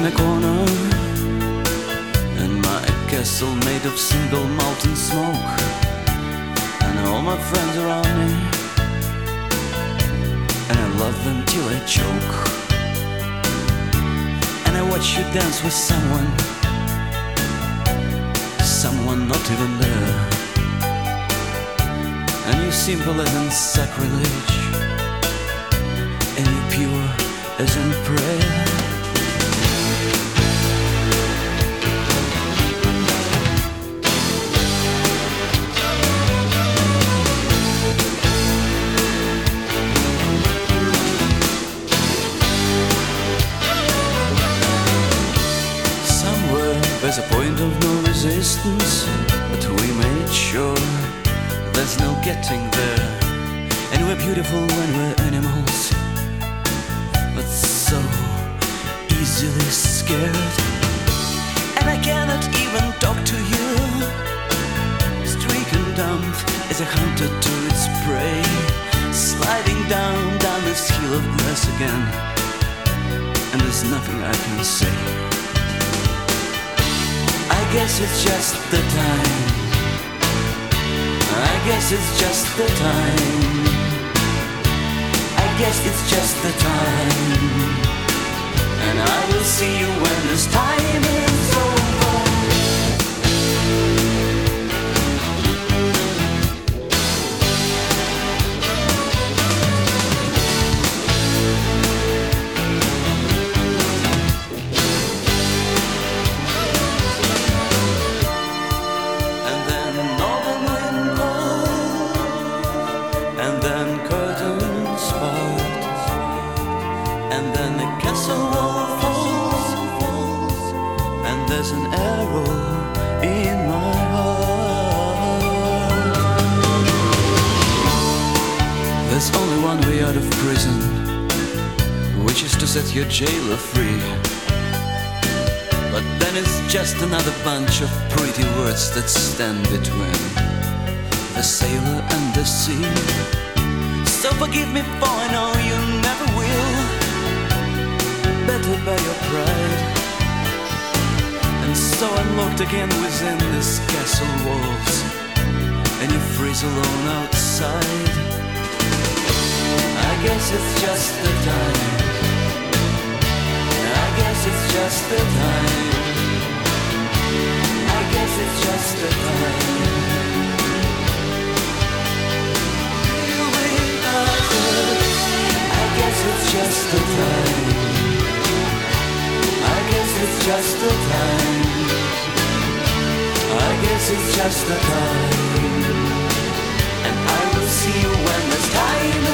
in a corner, in my castle made of single malt and smoke, and all my friends around me, and I love them till I choke. And I watch you dance with someone not even there, and you're simple as in sacrilege, and you're pure as in prayer. Somewhere there's a point of no resistance, but we made sure there's no getting there. And we're beautiful when we're animals, but so easily scared. And I cannot even talk to you, stricken dumb as a hunter to its prey, sliding down this hill of glass again, and there's nothing I can say. I guess it's just the time, I guess it's just the time, I guess it's just the time, and I will see you when this time is over. And then curtains part, and then the castle wall falls, and there's an arrow in my heart. There's only one way out of prison, which is to set your jailer free. But then it's just another bunch of pretty words that stand between the sailor and the sea. So forgive me, for I know you never will, bettered by your pride. And so I'm locked again within these castle walls, and you freeze alone outside. I guess it's just the time, I guess it's just the time, I guess it's just the time. I guess it's just the time, I guess it's just the time, I guess it's just the time, and I will see you when this time is